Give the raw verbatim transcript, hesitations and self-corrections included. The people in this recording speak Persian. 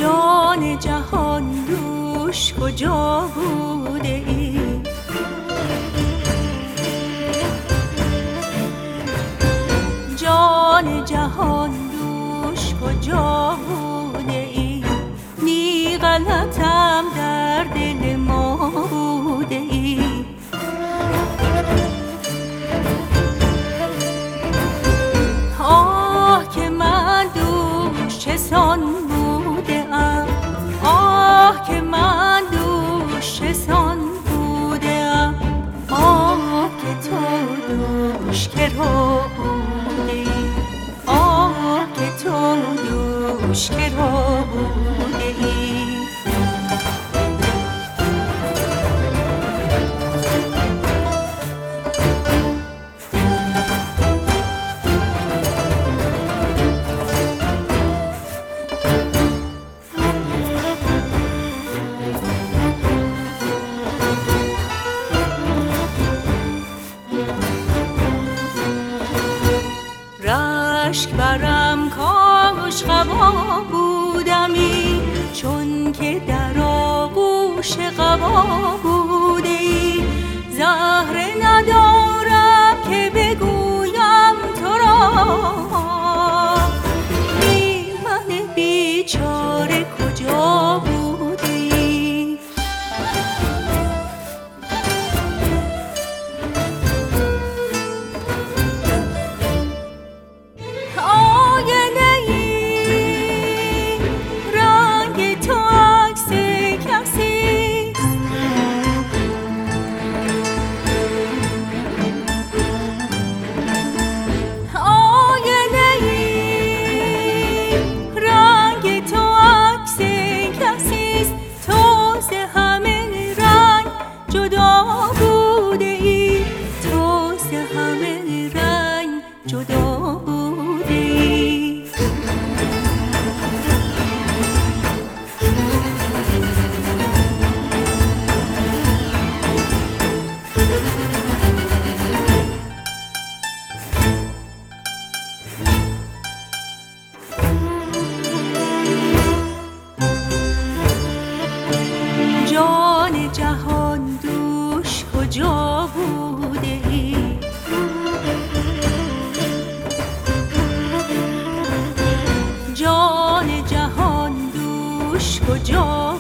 جان جهان دوش کجا بوده ای؟ جان جهان دوش کجا بوده ای؟ نی غلطم در دل ما بوده ای. آه که من دوش چسان بوده ام، آه که من دوش چسان بوده ام، آه که تو دوش که رو بوده ای، آه که تو دوش که رو بوده ای. رشک برم کاش قبا بودمی، چون که در آغوش قبا بوده ای. زهره ندارم که بگویم تو را، بی من بیچاره کجا بودی؟ جان جهان دوش کجا بوده ای؟ جان جهان دوش کجا